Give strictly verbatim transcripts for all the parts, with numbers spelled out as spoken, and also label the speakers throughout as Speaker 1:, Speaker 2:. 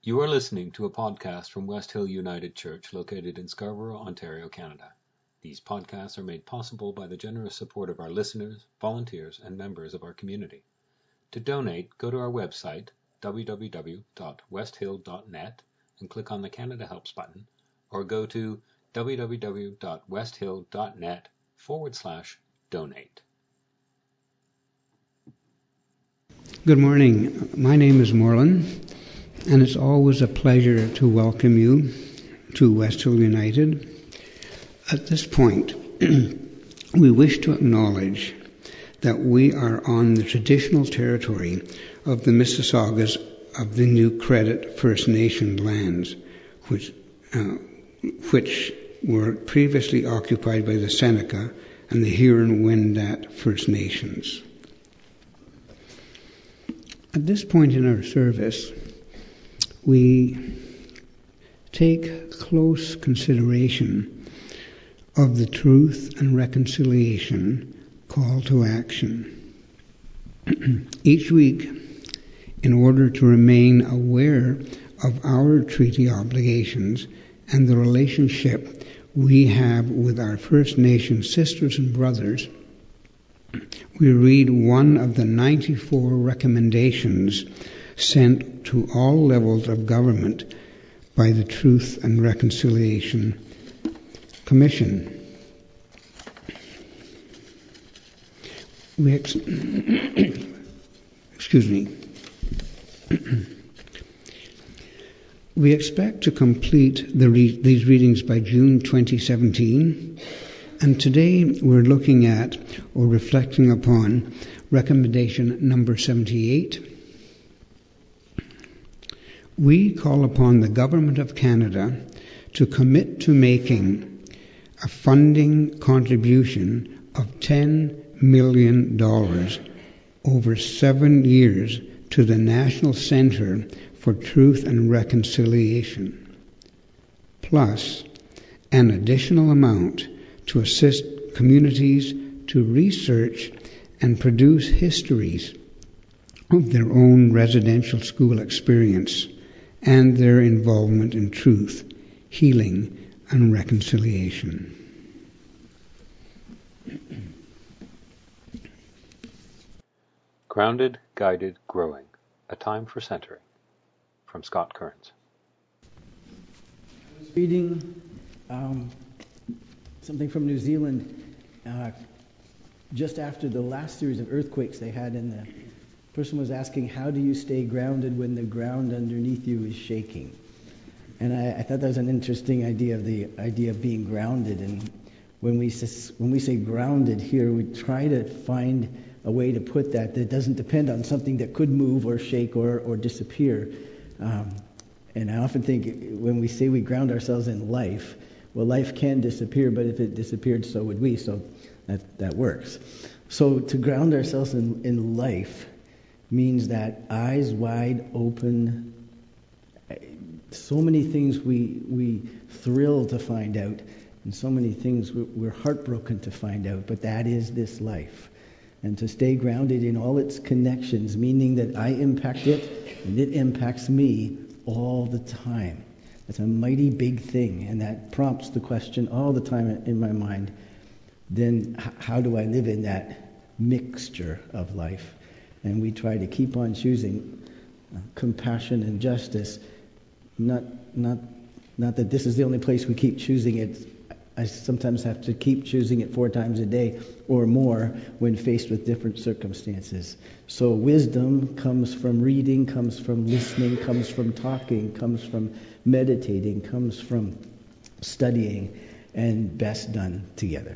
Speaker 1: You are listening to a podcast from West Hill United Church located in Scarborough, Ontario, Canada. These podcasts are made possible by the generous support of our listeners, volunteers, and members of our community. To donate, go to our website, w w w dot west hill dot net, and click on the Canada Helps button, or go to w w w dot west hill dot net forward slash donate.
Speaker 2: Good morning. My name is Morland, and it's always a pleasure to welcome you to West Hill United. At this point, we wish to acknowledge that we are on the traditional territory of the Mississaugas of the New Credit First Nation lands, which, uh, which were previously occupied by the Seneca and the Huron-Wendat First Nations. At this point in our service, we take close consideration of the Truth and Reconciliation Call to Action. Each week, in order to remain aware of our treaty obligations and the relationship we have with our First Nation sisters and brothers, we read one of the ninety-four recommendations sent to all levels of government by the Truth and Reconciliation Commission. We ex- Excuse me. We expect to complete the re- these readings by June twenty seventeen, and today we're looking at or reflecting upon recommendation number seventy-eight. We call upon the Government of Canada to commit to making a funding contribution of ten million dollars over seven years to the National Centre for Truth and Reconciliation, plus an additional amount to assist communities to research and produce histories of their own residential school experience and their involvement in truth, healing, and reconciliation.
Speaker 1: Grounded, Guided, Growing, A Time for Centering, from Scott Kearns.
Speaker 3: I was reading um, something from New Zealand uh, just after the last series of earthquakes they had, and the person was asking, how do you stay grounded when the ground underneath you is shaking? And I, I thought that was an interesting idea, of the idea of being grounded. And when we, when we say grounded here, we try to find a way to put that that doesn't depend on something that could move or shake or, or disappear. Um, and I often think when we say we ground ourselves in life, well, life can disappear, but if it disappeared, so would we. So that, that works. So to ground ourselves in, in life means that eyes wide open. So many things we we thrill to find out, and so many things we're heartbroken to find out, but that is this life. And to stay grounded in all its connections, meaning that I impact it and it impacts me all the time. That's a mighty big thing, and that prompts the question all the time in my mind, then how do I live in that mixture of life? And we try to keep on choosing uh, compassion and justice. Not, not, not that this is the only place we keep choosing it. I sometimes have to keep choosing it four times a day or more when faced with different circumstances. So wisdom comes from reading, comes from listening, comes from talking, comes from meditating, comes from studying, and best done together.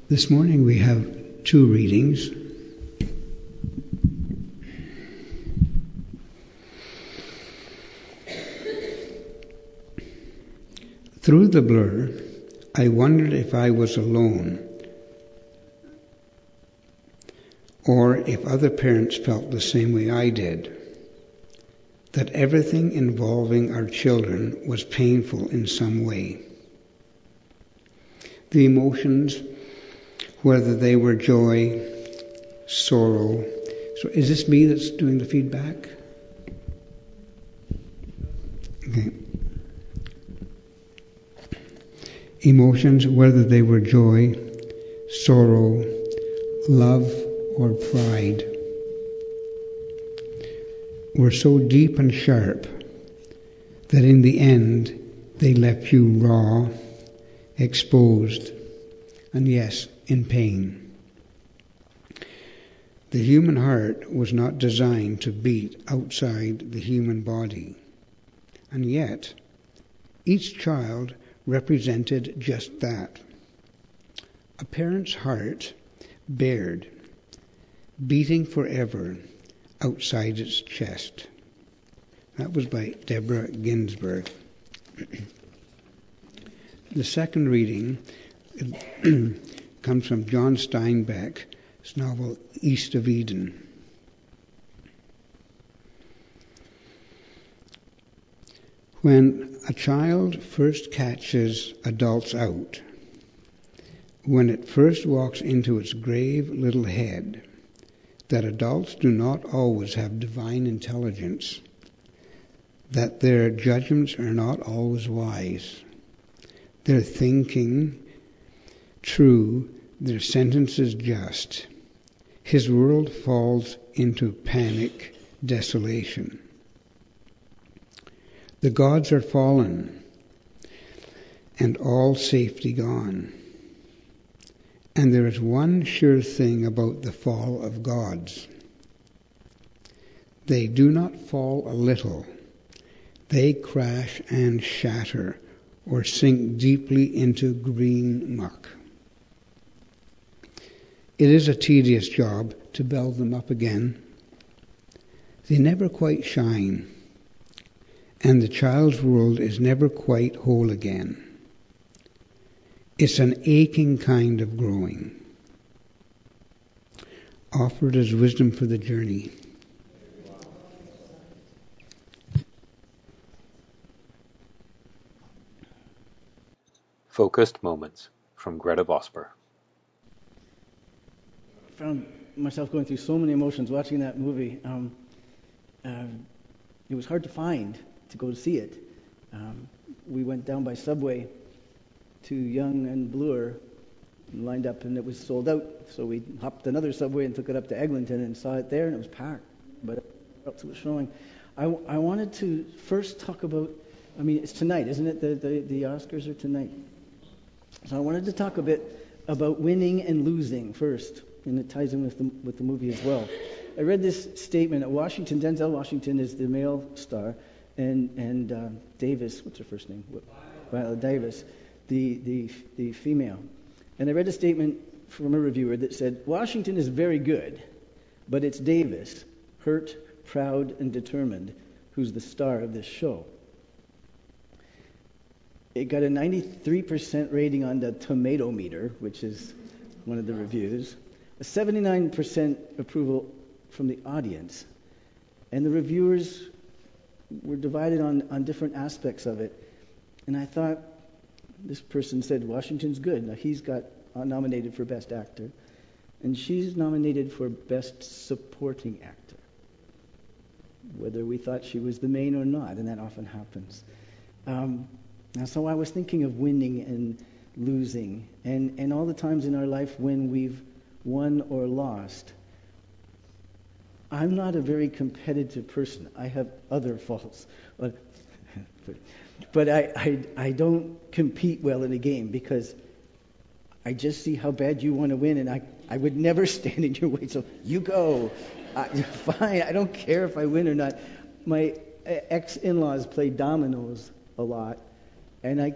Speaker 2: This morning we have two readings. Through the blur, I wondered if I was alone, or if other parents felt the same way I did, that everything involving our children was painful in some way. The emotions, whether they were joy, sorrow. So is this me that's doing the feedback? Okay. Emotions, whether they were joy, sorrow, love, or pride, were so deep and sharp that in the end they left you raw, exposed, and yes, in pain. The human heart was not designed to beat outside the human body, and yet each child represented just that. A parent's heart bared, beating forever outside its chest. That was by Deborah Ginsburg. The second reading comes from John Steinbeck's novel East of Eden. When a child first catches adults out, when it first walks into its grave little head, that adults do not always have divine intelligence, that their judgments are not always wise, their thinking true, their sentences just, his world falls into panic, desolation. The gods are fallen, and all safety gone. And there is one sure thing about the fall of gods. They do not fall a little. They crash and shatter, or sink deeply into green muck. It is a tedious job to build them up again. They never quite shine, and the child's world is never quite whole again. It's an aching kind of growing, offered as wisdom for the journey.
Speaker 1: Focused Moments from Greta Vosper.
Speaker 3: I found myself going through so many emotions watching that movie. Um, uh, it was hard to find to go to see it. Um, we went down by Subway to Yonge and Bloor and lined up, and it was sold out. So we hopped another Subway and took it up to Eglinton and saw it there, and it was packed. But else it was showing. I, I wanted to first talk about. I mean, it's tonight, isn't it? The, the the Oscars are tonight. So I wanted to talk a bit about winning and losing first, and it ties in with the with the movie as well. I read this statement at Washington. Denzel Washington is the male star, and and uh, Davis, what's her first name? Viola Davis, the the the female. And I read a statement from a reviewer that said, Washington is very good, but it's Davis, hurt, proud, and determined, who's the star of this show. It got a ninety-three percent rating on the Tomato Meter, which is one of the reviews, a seventy-nine percent approval from the audience. And the reviewers were divided on, on different aspects of it. And I thought, this person said, Washington's good. Now, he's got uh, nominated for Best Actor. And she's nominated for Best Supporting Actor. Whether we thought she was the main or not, and that often happens. Um, and so I was thinking of winning and losing, and, and all the times in our life when we've won or lost. I'm not a very competitive person. I have other faults. But, but I, I, I don't compete well in a game because I just see how bad you want to win, and I, I would never stand in your way. So you go. I, fine. I don't care if I win or not. My ex-in-laws play dominoes a lot, and I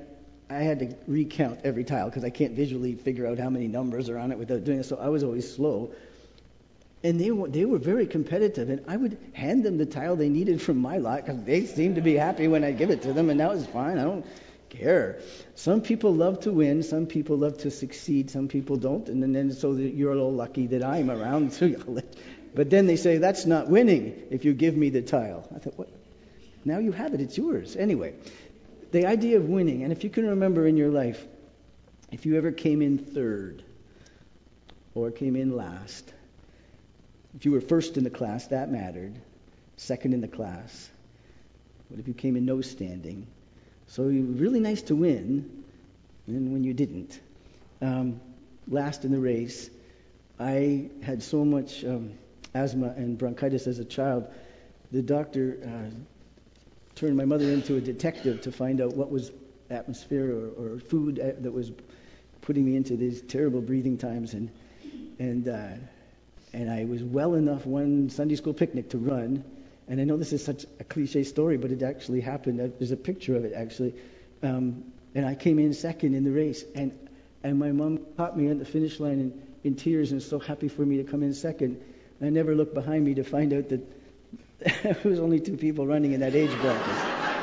Speaker 3: I had to recount every tile because I can't visually figure out how many numbers are on it without doing it, so I was always slow. And they were, they were very competitive, and I would hand them the tile they needed from my lot because they seemed to be happy when I give it to them, and that was fine. I don't care. Some people love to win. Some people love to succeed. Some people don't, and then, then so that you're a little lucky that I'm around. So but then they say, that's not winning if you give me the tile. I thought, what? Now you have it. It's yours. Anyway, the idea of winning, and if you can remember in your life, if you ever came in third or came in last, if you were first in the class, that mattered. Second in the class. What if you came in no standing? So it was really nice to win, and when you didn't. Um, last in the race, I had so much um, asthma and bronchitis as a child, the doctor uh, turned my mother into a detective to find out what was atmosphere or, or food that was putting me into these terrible breathing times, and and uh, and I was well enough one Sunday school picnic to run. And I know this is such a cliche story, but it actually happened. There's a picture of it actually, um, and I came in second in the race, and and my mom caught me at the finish line in, in tears and so happy for me to come in second. And I never looked behind me to find out that there was only two people running in that age bracket.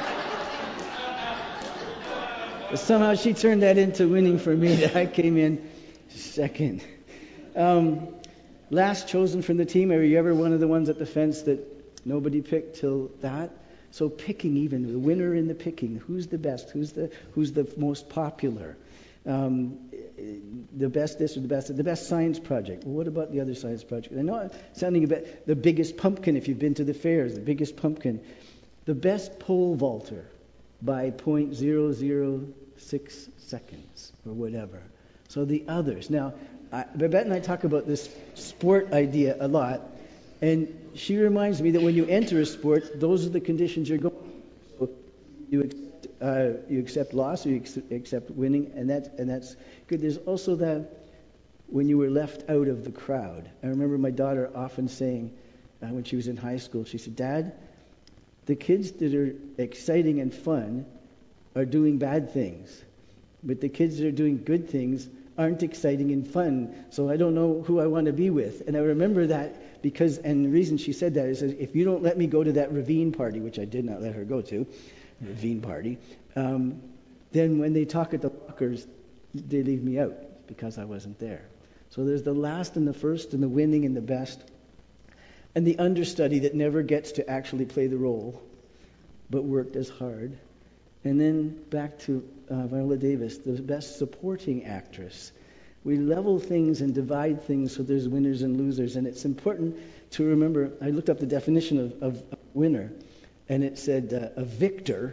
Speaker 3: But somehow she turned that into winning for me. That I came in second. Um, last chosen from the team. Are you ever one of the ones at the fence that nobody picked till that? So picking, even the winner in the picking, who's the best, who's the who's the most popular, um, the best this or the best the best science project. Well, what about the other science project? I know I'm sounding a bit the biggest pumpkin. If you've been to the fairs, the biggest pumpkin, the best pole vaulter by point zero zero six seconds or whatever. So the others. Now, I, Babette and I talk about this sport idea a lot. And she reminds me that when you enter a sport, those are the conditions you're going through. So you accept, uh, you accept loss or you ex- accept winning, and that's, and that's good. There's also that when you were left out of the crowd. I remember my daughter often saying, uh, when she was in high school, she said, Dad, the kids that are exciting and fun are doing bad things, but the kids that are doing good things aren't exciting and fun, so I don't know who I want to be with. And I remember that because, and the reason she said that is that if you don't let me go to that ravine party, which I did not let her go to, ravine party, um, then when they talk at the lockers, they leave me out because I wasn't there. So there's the last and the first and the winning and the best, and the understudy that never gets to actually play the role, but worked as hard. And then back to uh, Viola Davis, the best supporting actress. We level things and divide things so there's winners and losers. And it's important to remember, I looked up the definition of, of winner, and it said uh, a victor,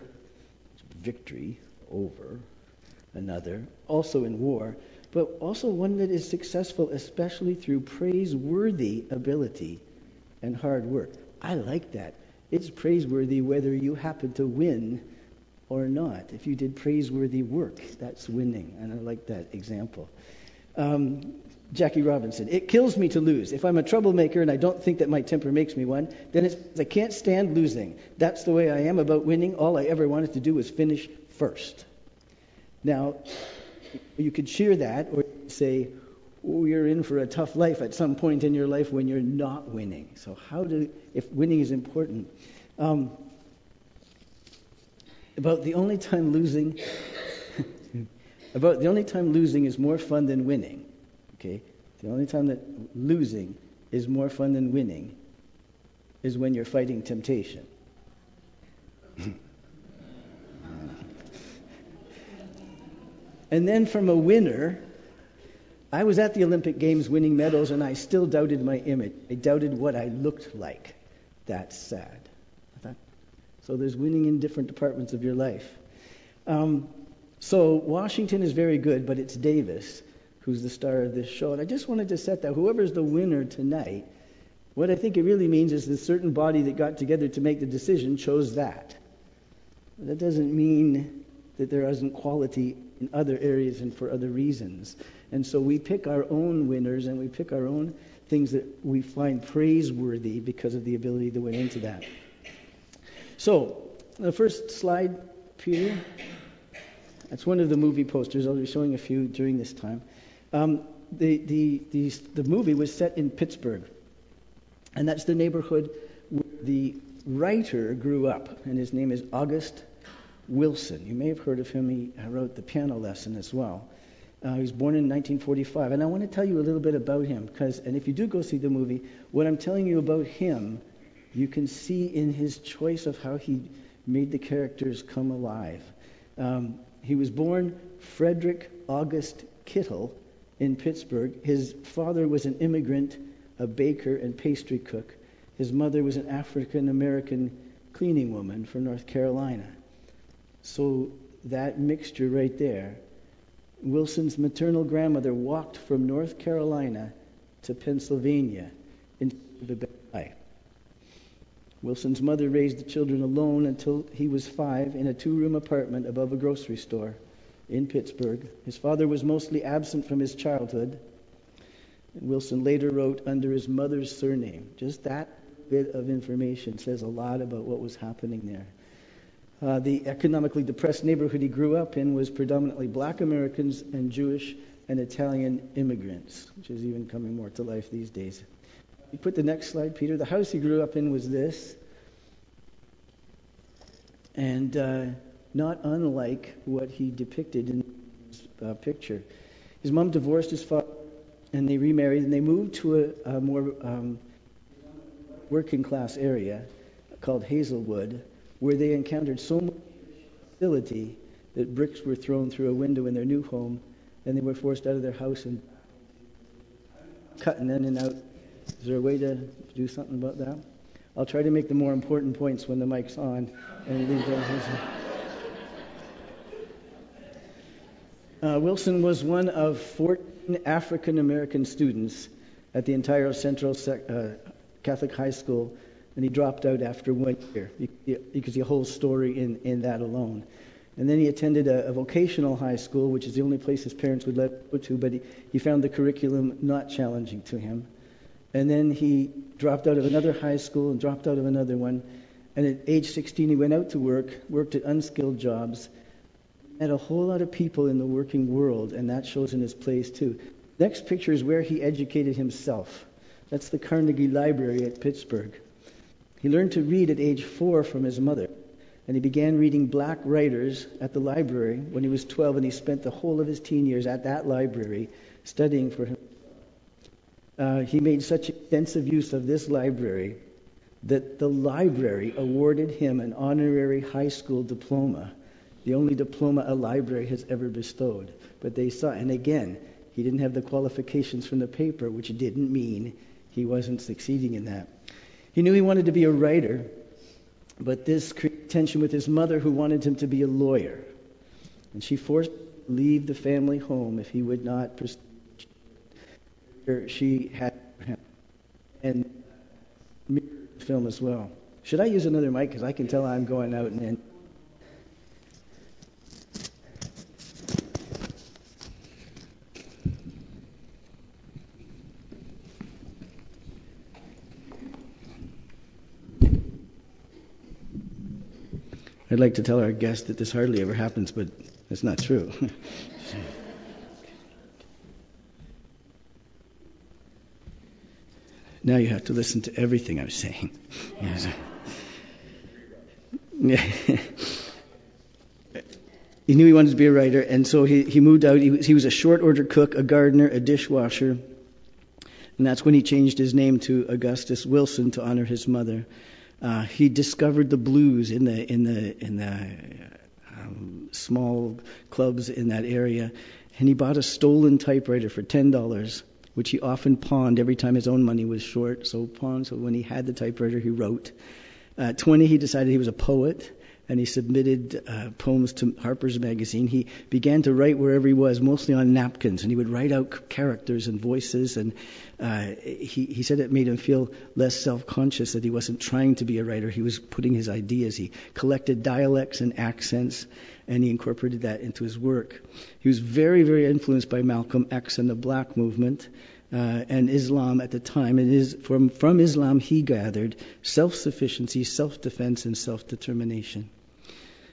Speaker 3: victory over another, also in war, but also one that is successful, especially through praiseworthy ability and hard work. I like that. It's praiseworthy whether you happen to win or not. If you did praiseworthy work, that's winning. And I like that example. Um, Jackie Robinson, it kills me to lose. If I'm a troublemaker and I don't think that my temper makes me one, then it's I can't stand losing. That's the way I am about winning. All I ever wanted to do was finish first. Now, you could cheer that or say, oh, you're in for a tough life at some point in your life when you're not winning. So how do, if winning is important, um, about the only time losing, about the only time losing is more fun than winning. Okay, the only time that losing is more fun than winning is when you're fighting temptation. And then from a winner, I was at the Olympic Games winning medals, and I still doubted my image. I doubted what I looked like. That's sad. I thought, so there's winning in different departments of your life. Um, so Washington is very good, but it's Davis who's the star of this show. And I just wanted to set that whoever's the winner tonight, what I think it really means is the certain body that got together to make the decision chose that. That doesn't mean that there isn't quality in other areas and for other reasons. And so we pick our own winners and we pick our own things that we find praiseworthy because of the ability that went into that. So, the first slide, Peter. That's one of the movie posters. I'll be showing a few during this time. Um, the, the, the, the movie was set in Pittsburgh, and that's the neighborhood where the writer grew up, and his name is August Wilson. You may have heard of him. He wrote The Piano Lesson as well. Uh, he was born in nineteen forty-five, and I want to tell you a little bit about him, because, and if you do go see the movie, what I'm telling you about him, you can see in his choice of how he made the characters come alive. Um, he was born Frederick August Kittle in Pittsburgh. His father was an immigrant, a baker and pastry cook. His mother was an African-American cleaning woman from North Carolina. So that mixture right there. Wilson's maternal grandmother walked from North Carolina to Pennsylvania in the Bay. Wilson's mother raised the children alone until he was five in a two-room apartment above a grocery store in Pittsburgh. His father was mostly absent from his childhood. And Wilson later wrote under his mother's surname. Just that bit of information says a lot about what was happening there. Uh, the economically depressed neighborhood he grew up in was predominantly black Americans and Jewish and Italian immigrants, which is even coming more to life these days. You put the next slide, Peter. The house he grew up in was this. And uh, not unlike what he depicted in this uh, picture. His mom divorced his father, and they remarried, and they moved to a, a more um, working class area called Hazelwood, where they encountered so much hostility that bricks were thrown through a window in their new home, and they were forced out of their house and cutting in and out. Is there a way to do something about that? I'll try to make the more important points when the mic's on. And leave those. Uh, Wilson was one of fourteen African-American students at the entire Central Sec- uh, Catholic High School, and he dropped out after one year. You, you can see a whole story in, in that alone. And then he attended a, a vocational high school, which is the only place his parents would let him go to, but he, he found the curriculum not challenging to him. And then he dropped out of another high school and dropped out of another one. And at age sixteen, he went out to work, worked at unskilled jobs, met a whole lot of people in the working world, and that shows in his plays too. Next picture is where he educated himself. That's the Carnegie Library at Pittsburgh. He learned to read at age four from his mother, and he began reading black writers at the library when he was twelve, and he spent the whole of his teen years at that library studying for him. Uh, he made such extensive use of this library that the library awarded him an honorary high school diploma, the only diploma a library has ever bestowed. But they saw, and again, he didn't have the qualifications from the paper, which didn't mean he wasn't succeeding in that. He knew he wanted to be a writer, but this created tension with his mother, who wanted him to be a lawyer. And she forced him to leave the family home if he would not pursue. She had him and mirrored the film as well. Should I use another mic? Because I can tell I'm going out and in. I'd like to tell our guest that this hardly ever happens, but it's not true. Now you have to listen to everything I'm saying. Yeah. He knew he wanted to be a writer, and so he, he moved out. He was, he was a short order cook, a gardener, a dishwasher, and that's when he changed his name to Augustus Wilson to honor his mother. Uh, he discovered the blues in the in the in the um, small clubs in that area, and he bought a stolen typewriter for ten dollars, which he often pawned every time his own money was short. So pawned. So when he had the typewriter, he wrote. At twenty, he decided he was a poet, and he submitted uh, poems to Harper's Magazine. He began to write wherever he was, mostly on napkins, and he would write out characters and voices, and uh, he, he said it made him feel less self-conscious, that he wasn't trying to be a writer. He was putting his ideas. He collected dialects and accents, and he incorporated that into his work. He was very, very influenced by Malcolm X and the Black movement. Uh, and Islam at the time. And is, from, from Islam he gathered self-sufficiency, self-defense, and self-determination.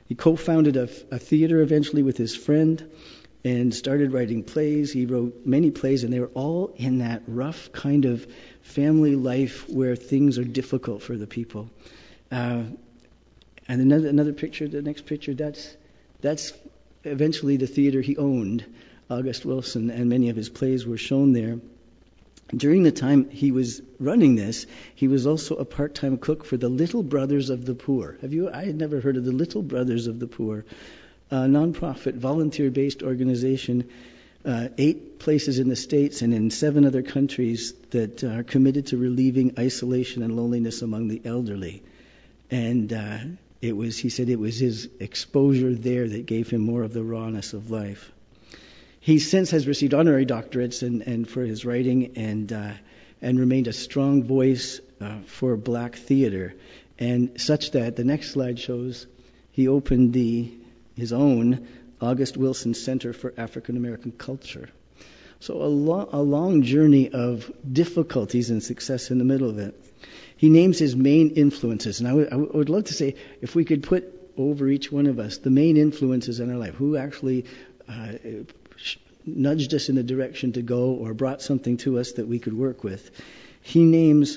Speaker 3: He co-founded a, a theater eventually with his friend and started writing plays. He wrote many plays, and they were all in that rough kind of family life where things are difficult for the people. Uh, and another another picture, the next picture, that's that's eventually the theater he owned. August Wilson, and many of his plays were shown there. During the time he was running this, he was also a part-time cook for the Little Brothers of the Poor. Have you? I had never heard of the Little Brothers of the Poor, a non-profit, volunteer-based organization, uh, eight places in the States and in seven other countries that are committed to relieving isolation and loneliness among the elderly. And uh, it was, he said, it was his exposure there that gave him more of the rawness of life. He since has received honorary doctorates and, and for his writing and uh, and remained a strong voice uh, for black theater, and such that the next slide shows he opened the his own August Wilson Center for African American Culture. So a, lo- a long journey of difficulties and success in the middle of it. He names his main influences, and I, w- I, w- I would love to say if we could put over each one of us the main influences in our life, who actually uh, nudged us in the direction to go or brought something to us that we could work with. He names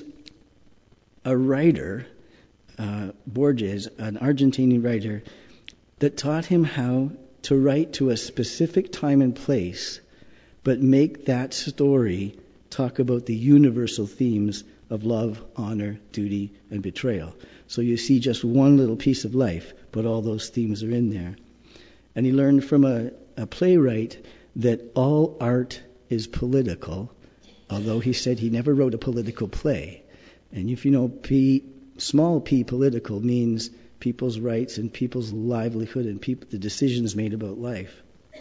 Speaker 3: a writer, uh, Borges, an Argentinian writer, that taught him how to write to a specific time and place, but make that story talk about the universal themes of love, honor, duty, and betrayal. So you see just one little piece of life, but all those themes are in there. And he learned from a, a playwright that all art is political, although he said he never wrote a political play. And if you know, P, small p political means people's rights and people's livelihood and people, the decisions made about life.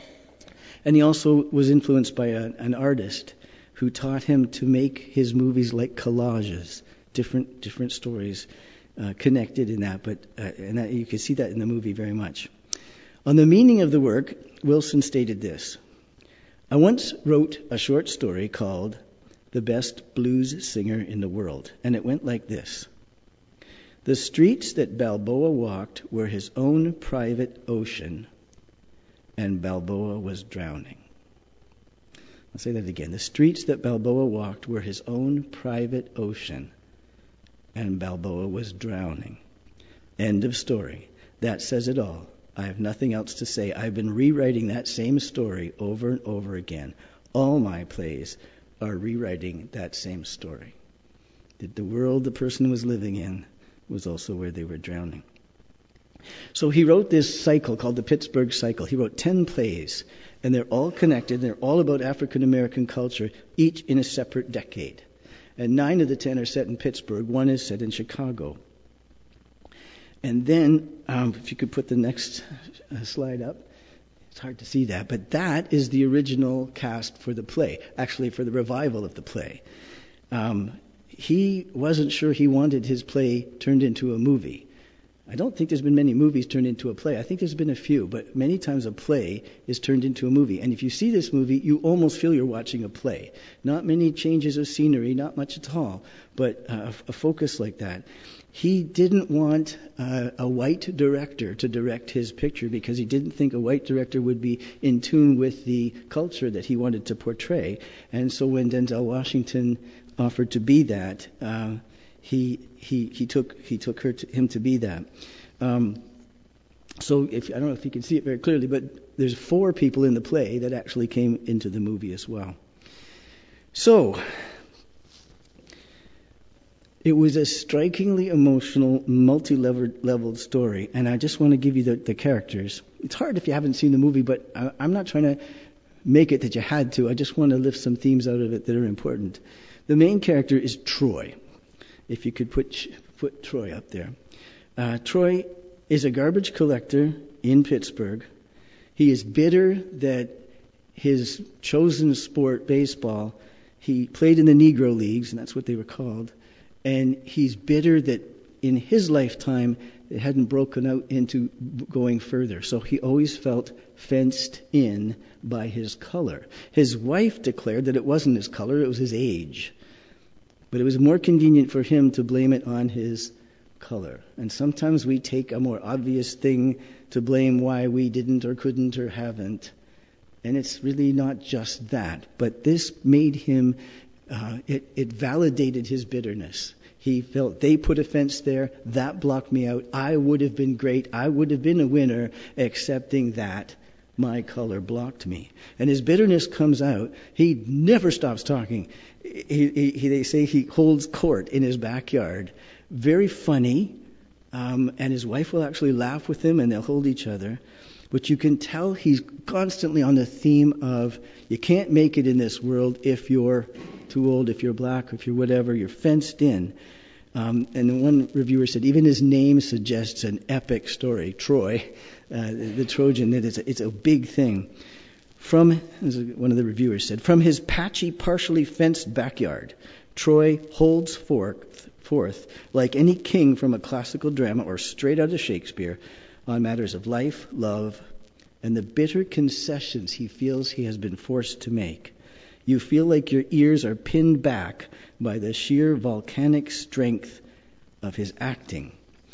Speaker 3: And he also was influenced by a, an artist who taught him to make his movies like collages, different different stories uh, connected in that. But uh, and that, you can see that in the movie very much. On the meaning of the work, Wilson stated this: I once wrote a short story called The Best Blues Singer in the World, and it went like this. The streets that Balboa walked were his own private ocean, and Balboa was drowning. I'll say that again. The streets that Balboa walked were his own private ocean, and Balboa was drowning. End of story. That says it all. I have nothing else to say. I've been rewriting that same story over and over again. All my plays are rewriting that same story. That the world the person was living in was also where they were drowning. So he wrote this cycle called the Pittsburgh Cycle. He wrote ten plays, and they're all connected. They're all about African American culture, each in a separate decade. And nine of the ten are set in Pittsburgh. One is set in Chicago. And then, um, if you could put the next uh, slide up. It's hard to see that, but that is the original cast for the play, actually for the revival of the play. Um, he wasn't sure he wanted his play turned into a movie. I don't think there's been many movies turned into a play. I think there's been a few, but many times a play is turned into a movie. And if you see this movie, you almost feel you're watching a play. Not many changes of scenery, not much at all, but uh, a focus like that. He didn't want uh, a white director to direct his picture because he didn't think a white director would be in tune with the culture that he wanted to portray. And so when Denzel Washington offered to be that, uh, he he he took he took her to, him to be that. Um, so if I don't know if you can see it very clearly, but there's four people in the play that actually came into the movie as well. So it was a strikingly emotional, multi-leveled story, and I just want to give you the, the characters. It's hard if you haven't seen the movie, but I, I'm not trying to make it that you had to. I just want to lift some themes out of it that are important. The main character is Troy. If you could put put Troy up there. Uh, Troy is a garbage collector in Pittsburgh. He is bitter that his chosen sport, baseball, he played in the Negro Leagues, and that's what they were called. And he's bitter that in his lifetime it hadn't broken out into going further. So he always felt fenced in by his color. His wife declared that it wasn't his color, it was his age. But it was more convenient for him to blame it on his color. And sometimes we take a more obvious thing to blame why we didn't or couldn't or haven't. And it's really not just that. But this made him, uh, it, it validated his bitterness. He felt they put a fence there, that blocked me out. I would have been great. I would have been a winner, accepting that my color blocked me. And his bitterness comes out. He never stops talking. He, he, he, they say he holds court in his backyard. Very funny. Um, and his wife will actually laugh with him, and they'll hold each other. But you can tell he's constantly on the theme of you can't make it in this world if you're too old, if you're black, if you're whatever, you're fenced in. Um, and one reviewer said even his name suggests an epic story, Troy, uh, the Trojan, that it's a, it's a big thing. From, as one of the reviewers said, from his patchy, partially fenced backyard, Troy holds forth, forth like any king from a classical drama or straight out of Shakespeare on matters of life, love, and the bitter concessions he feels he has been forced to make. You feel like your ears are pinned back by the sheer volcanic strength of his acting.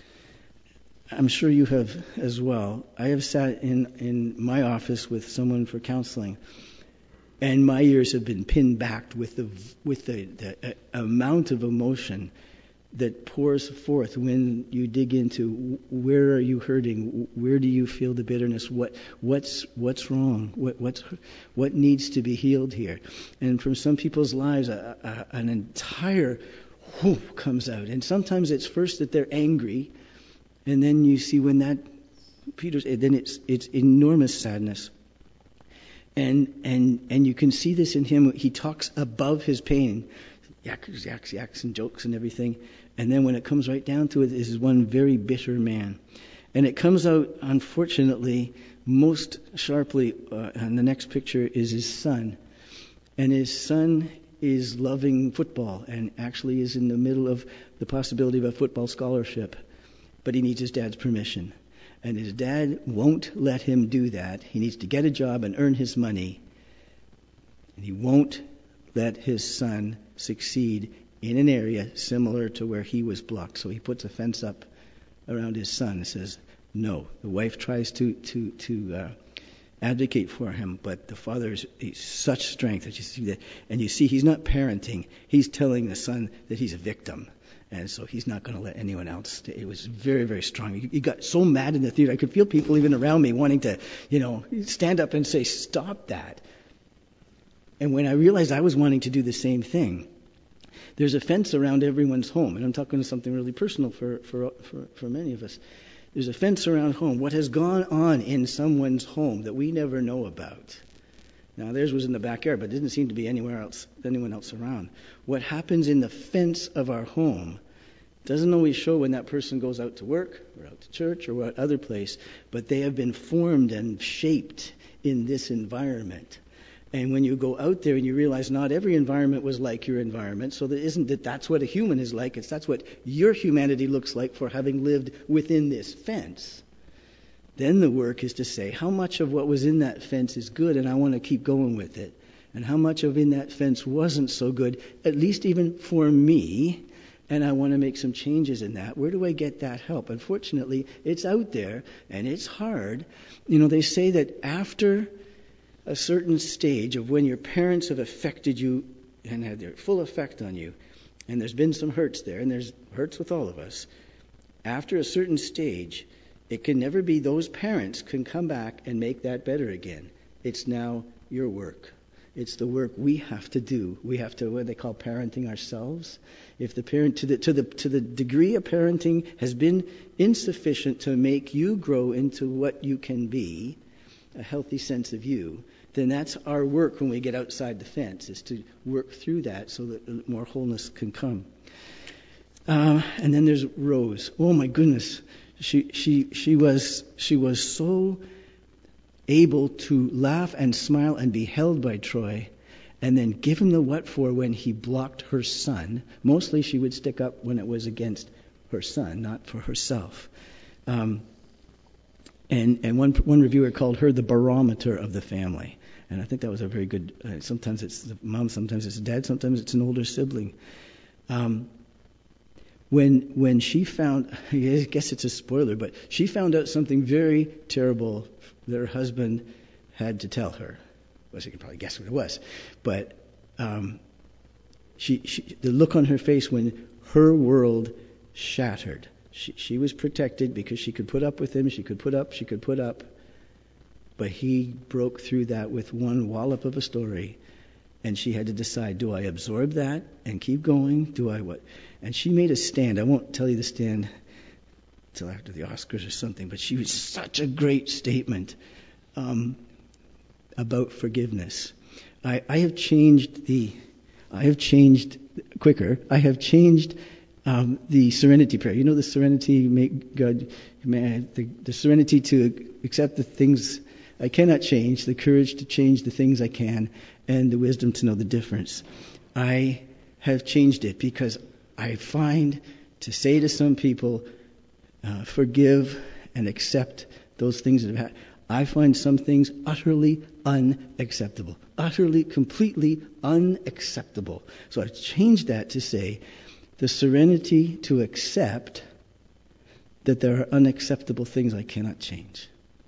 Speaker 3: I'm sure you have as well. I have sat in, in my office with someone for counseling, and my ears have been pinned back with the with the, the uh, amount of emotion that pours forth when you dig into where are you hurting, where do you feel the bitterness, what what's what's wrong, what what's what needs to be healed here. And from some people's lives, a, a, an entire whoop comes out. And sometimes it's first that they're angry, and then you see when that Peter's, then it's it's enormous sadness. And and and you can see this in him. He talks above his pain. Yaks, yaks, yaks, and jokes and everything. And then when it comes right down to it, this is one very bitter man. And it comes out, unfortunately, most sharply, uh, and the next picture is his son. And his son is loving football and actually is in the middle of the possibility of a football scholarship. But he needs his dad's permission. And his dad won't let him do that. He needs to get a job and earn his money. And he won't let his son succeed in an area similar to where he was blocked. So he puts a fence up around his son and says, no. The wife tries to to to uh, advocate for him, but the father is such strength that you see that, and you see he's not parenting. He's telling the son that he's a victim, and so he's not going to let anyone else. It was very, very strong. He got so mad in the theater. I could feel people even around me wanting to, you know, stand up and say, stop that. And when I realized I was wanting to do the same thing, there's a fence around everyone's home. And I'm talking to something really personal for, for, for, for many of us. There's a fence around home. What has gone on in someone's home that we never know about? Now, theirs was in the backyard, but it didn't seem to be anywhere else, anyone else around. What happens in the fence of our home doesn't always show when that person goes out to work or out to church or what other place, but they have been formed and shaped in this environment. And when you go out there and you realize not every environment was like your environment, so that isn't that that's what a human is like, it's that's what your humanity looks like for having lived within this fence. Then the work is to say, how much of what was in that fence is good and I want to keep going with it? And how much of in that fence wasn't so good, at least even for me, and I want to make some changes in that. Where do I get that help? Unfortunately, it's out there and it's hard. You know, they say that after a certain stage of when your parents have affected you and had their full effect on you, and there's been some hurts there, and there's hurts with all of us, after a certain stage, it can never be those parents can come back and make that better again. It's now your work. It's the work we have to do. We have to, what they call parenting ourselves. If the parent, to the, to the, to the degree of parenting has been insufficient to make you grow into what you can be, a healthy sense of you, then that's our work when we get outside the fence, is to work through that so that more wholeness can come. Uh, and then there's Rose. Oh my goodness, she she she was she was so able to laugh and smile and be held by Troy, and then give him the what for when he blocked her son. Mostly she would stick up when it was against her son, not for herself. Um, And and one one reviewer called her the barometer of the family. And I think that was a very good, uh, sometimes it's the mom, sometimes it's the dad, sometimes it's an older sibling. Um, when when she found, I guess it's a spoiler, but she found out something very terrible that her husband had to tell her. Well, she can probably guess what it was, but um, she, she the look on her face when her world shattered. She, she was protected because she could put up with him. She could put up. She could put up. But he broke through that with one wallop of a story. And she had to decide, do I absorb that and keep going? Do I what? And she made a stand. I won't tell you the stand till after the Oscars or something. But she was such a great statement um, about forgiveness. I, I have changed the, I have changed, quicker, I have changed Um, the serenity prayer. You know the serenity, make God, man, the, the serenity to accept the things I cannot change, the courage to change the things I can, and the wisdom to know the difference. I have changed it because I find to say to some people, uh, forgive and accept those things that have happened. I find some things utterly unacceptable, utterly, completely unacceptable. So I've changed that to say, the serenity to accept that there are unacceptable things I cannot change.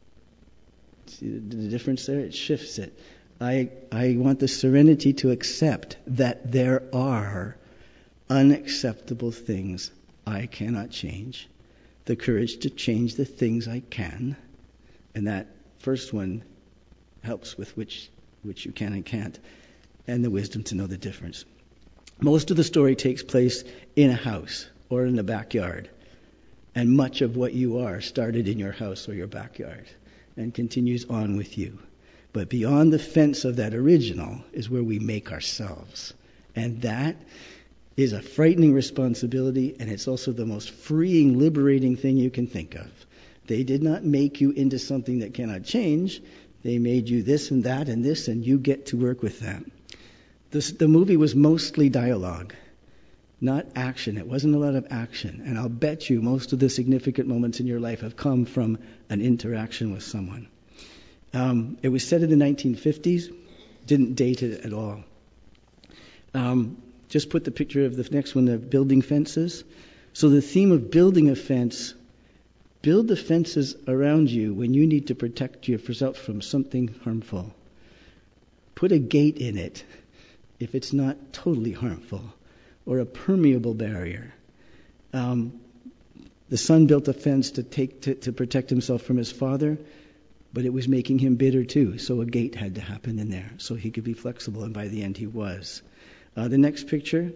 Speaker 3: See the, the difference there? It shifts it. I I want the serenity to accept that there are unacceptable things I cannot change. The courage to change the things I can. And that first one helps with which which you can and can't. And the wisdom to know the difference. Most of the story takes place in a house or in the backyard. And much of what you are started in your house or your backyard and continues on with you. But beyond the fence of that original is where we make ourselves. And that is a frightening responsibility, and it's also the most freeing, liberating thing you can think of. They did not make you into something that cannot change. They made you this and that and this, and you get to work with that. This, the movie was mostly dialogue, not action. It wasn't a lot of action. And I'll bet you most of the significant moments in your life have come from an interaction with someone. Um, it was set in the nineteen fifties. Didn't date it at all. Um, just put the picture of the next one, the building fences. So the theme of building a fence, build the fences around you when you need to protect yourself from something harmful. Put a gate in it if it's not totally harmful, or a permeable barrier. Um, the son built a fence to take to, to protect himself from his father, but it was making him bitter too, so a gate had to happen in there so he could be flexible, and by the end he was. Uh, the next picture,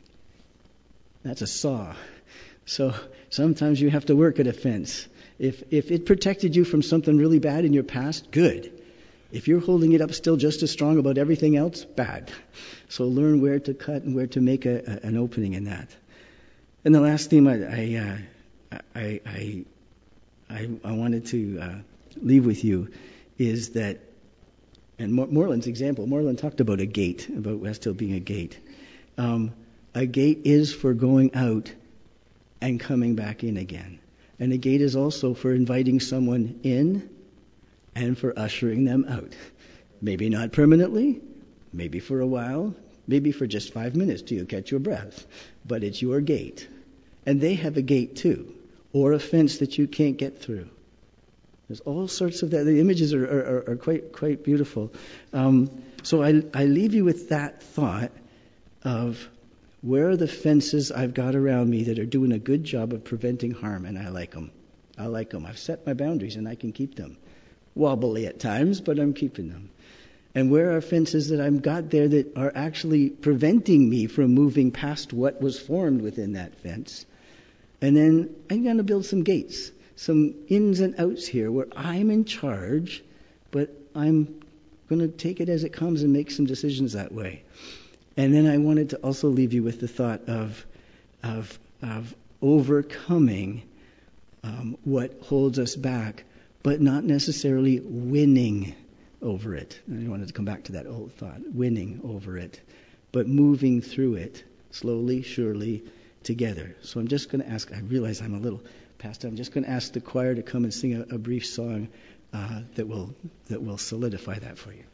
Speaker 3: that's a saw. So sometimes you have to work at a fence. If if it protected you from something really bad in your past, good. If you're holding it up still just as strong about everything else, bad. So learn where to cut and where to make a, a, an opening in that. And the last theme I I uh, I, I, I I wanted to uh, leave with you is that, and Moreland's example, Moreland talked about a gate, about West Hill being a gate. Um, a gate is for going out and coming back in again. And a gate is also for inviting someone in and for ushering them out. Maybe not permanently, maybe for a while, maybe for just five minutes till you catch your breath. But it's your gate. And they have a gate too, or a fence that you can't get through. There's all sorts of that. The images are, are, are quite quite beautiful. Um, so I, I leave you with that thought of where are the fences I've got around me that are doing a good job of preventing harm, and I like them. I like them. I've set my boundaries, and I can keep them. Wobbly at times, but I'm keeping them. And where are fences that I've got there that are actually preventing me from moving past what was formed within that fence? And then I'm going to build some gates, some ins and outs here where I'm in charge, but I'm going to take it as it comes and make some decisions that way. And then I wanted to also leave you with the thought of of, of overcoming um, what holds us back, but not necessarily winning over it. And I wanted to come back to that old thought, winning over it, but moving through it slowly, surely, together. So I'm just going to ask, I realize I'm a little past time, I'm just going to ask the choir to come and sing a, a brief song uh, that will that will solidify that for you.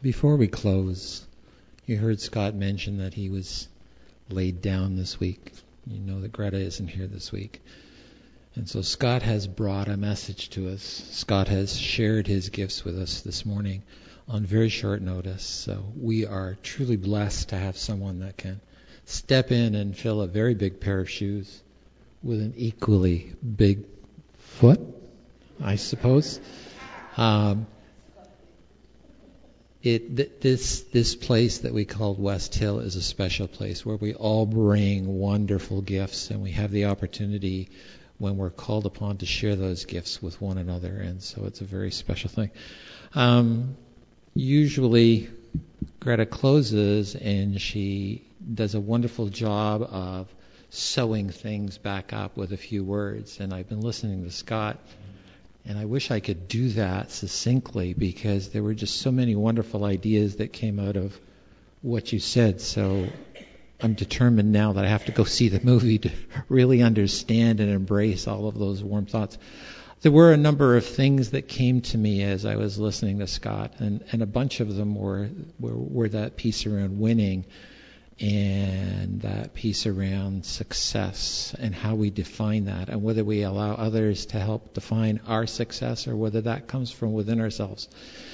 Speaker 4: Before we close, you heard Scott mention that he was laid down this week. You know that Greta isn't here this week. And so Scott has brought a message to us. Scott has shared his gifts with us this morning on very short notice. So we are truly blessed to have someone that can step in and fill a very big pair of shoes with an equally big foot, I suppose. Um, it th- this this place that we call West Hill is a special place where we all bring wonderful gifts, and we have the opportunity when we're called upon to share those gifts with one another, and so it's a very special thing. Um, usually, Greta closes and she does a wonderful job of sewing things back up with a few words, and I've been listening to Scott, and I wish I could do that succinctly because there were just so many wonderful ideas that came out of what you said. So I'm determined now that I have to go see the movie to really understand and embrace all of those warm thoughts. There were a number of things that came to me as I was listening to Scott, and, and a bunch of them were, were were that piece around winning and that piece around success and how we define that, and whether we allow others to help define our success or whether that comes from within ourselves.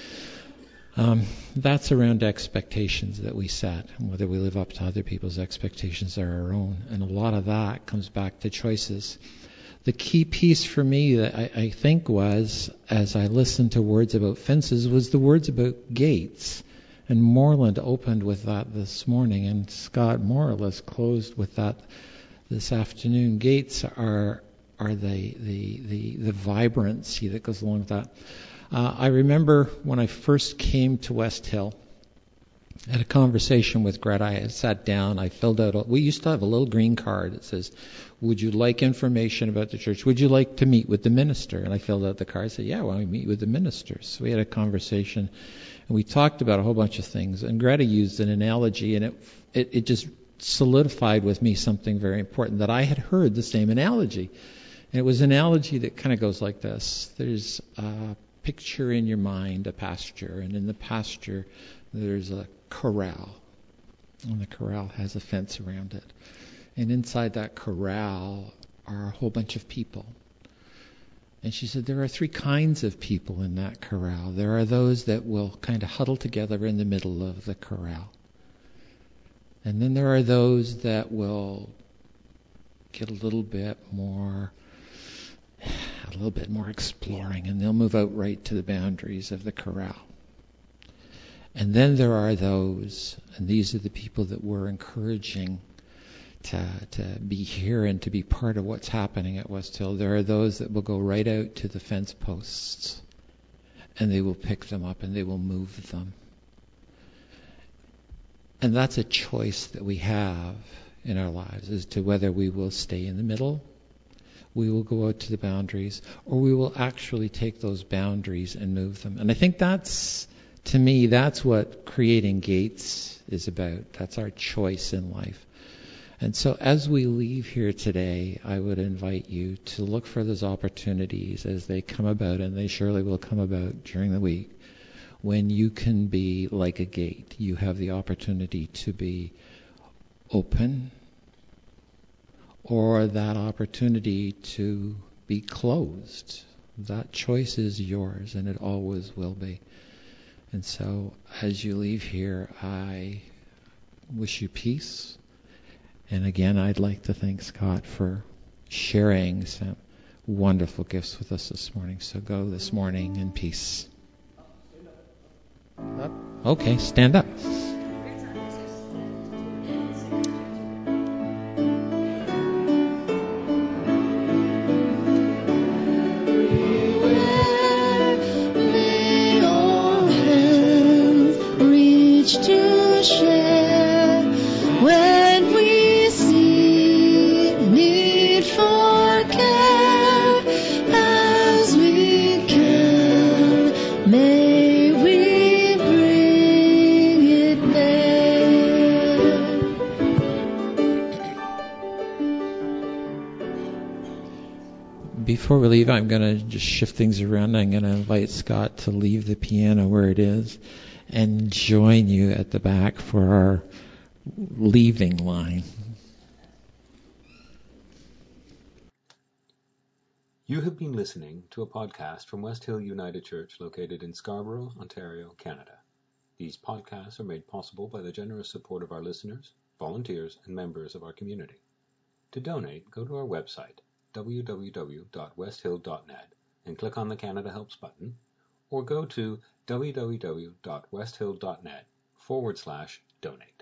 Speaker 4: Um, that's around expectations that we set, and whether we live up to other people's expectations or our own. And a lot of that comes back to choices. The key piece for me that I, I think was, as I listened to words about fences, was the words about gates. And Moreland opened with that this morning, and Scott more or less closed with that this afternoon. Gates are are the the the, the vibrancy that goes along with that. Uh, I remember when I first came to West Hill, I had a conversation with Greta. I had sat down, I filled out, a, we used to have a little green card that says, would you like information about the church? Would you like to meet with the minister? And I filled out the card. I said, yeah, well, I meet with the ministers. So we had a conversation, and we talked about a whole bunch of things. And Greta used an analogy, and it it, it just solidified with me something very important, that I had heard the same analogy. And it was an analogy that kind of goes like this. There's a picture in your mind a pasture, and in the pasture there's a corral, and the corral has a fence around it. And inside that corral are a whole bunch of people. And she said there are three kinds of people in that corral. There are those that will kind of huddle together in the middle of the corral. And then there are those that will get a little bit more, a little bit more exploring, and they'll move out right to the boundaries of the corral. And then there are those, and these are the people that we're encouraging to to be here and to be part of what's happening at West Hill. There are those that will go right out to the fence posts, and they will pick them up and they will move them. And that's a choice that we have in our lives as to whether we will stay in the middle, we will go out to the boundaries, or we will actually take those boundaries and move them. And I think that's, to me, that's what creating gates is about. That's our choice in life. And so as we leave here today, I would invite you to look for those opportunities as they come about, and they surely will come about during the week, when you can be like a gate. You have the opportunity to be open, or that opportunity to be closed. That choice is yours, and it always will be. And so as you leave here, I wish you peace. And again, I'd like to thank Scott for sharing some wonderful gifts with us this morning. So go this morning in peace. Okay, stand up.
Speaker 5: To share when we see need for care, as we can, may we bring it there.
Speaker 4: Before we leave, I'm going to just shift things around. I'm going to invite Scott to leave the piano where it is. and join you at the back for our leaving line.
Speaker 1: You have been listening to a podcast from West Hill United Church located in Scarborough, Ontario, Canada. These podcasts are made possible by the generous support of our listeners, volunteers, and members of our community. To donate, go to our website, w w w dot west hill dot net, and click on the Canada Helps button, or go to w w w dot west hill dot net forward slash donate.